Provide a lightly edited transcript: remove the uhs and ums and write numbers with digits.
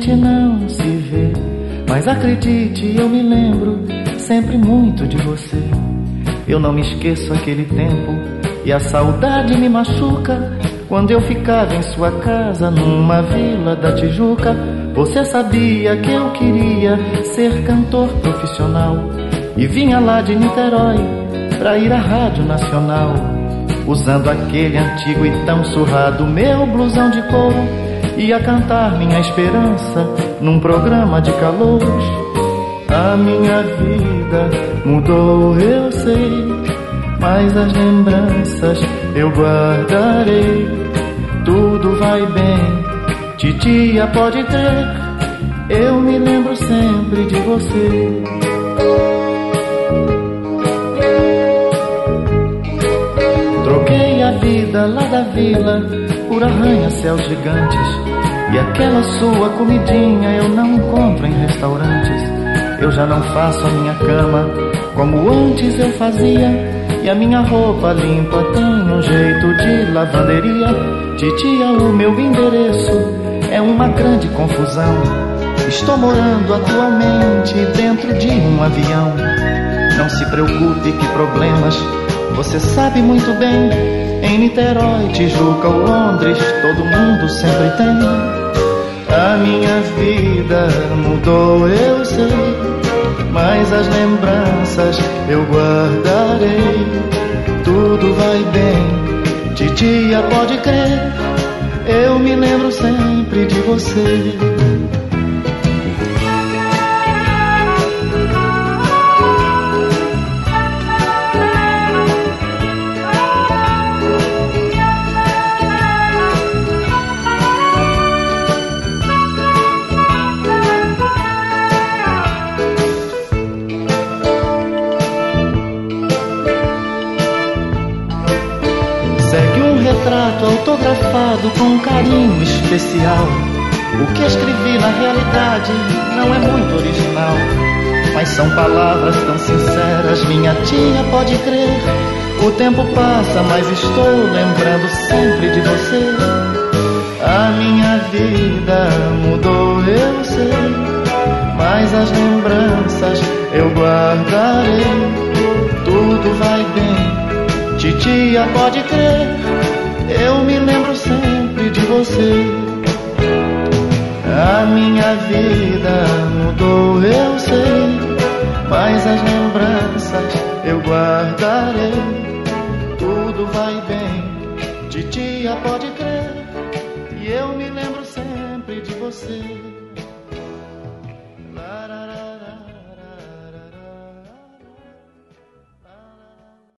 gente não se vê, mas acredite, eu me lembro sempre muito de você. Eu não me esqueço aquele tempo e a saudade me machuca. Quando eu ficava em sua casa, numa vila da Tijuca, você sabia que eu queria ser cantor profissional e vinha lá de Niterói pra ir à Rádio Nacional, usando aquele antigo e tão surrado meu blusão de couro, ia cantar minha esperança num programa de calouros. A minha vida mudou, eu sei, mas as lembranças eu guardarei. Tudo vai bem, titia, pode crer, eu me lembro sempre de você. Troquei a vida lá da vila por arranha-céus gigantes, e aquela sua comidinha eu não encontro em restaurantes. Eu já não faço a minha cama como antes eu fazia, e a minha roupa limpa tem um jeito de lavanderia. Titia, o meu endereço é uma grande confusão. Estou morando atualmente dentro de um avião. Não se preocupe, que problemas você sabe muito bem. Em Niterói, Tijuca ou Londres, todo mundo sempre tem. A minha vida mudou, eu sei, mas as lembranças eu guardarei. Tudo vai bem, titia, pode crer, eu me lembro sempre de você. Segue um retrato autografado com um carinho especial. O que escrevi na realidade não é muito original, mas são palavras tão sinceras, minha tia, pode crer. O tempo passa, mas estou lembrando sempre de você. A minha vida mudou, eu sei, mas as lembranças eu guardarei. Tudo vai bem, titia, pode crer, eu me lembro sempre de você. A minha vida mudou, eu sei, mas as lembranças eu guardarei. Tudo vai bem, titia, pode crer, e eu me lembro sempre de você.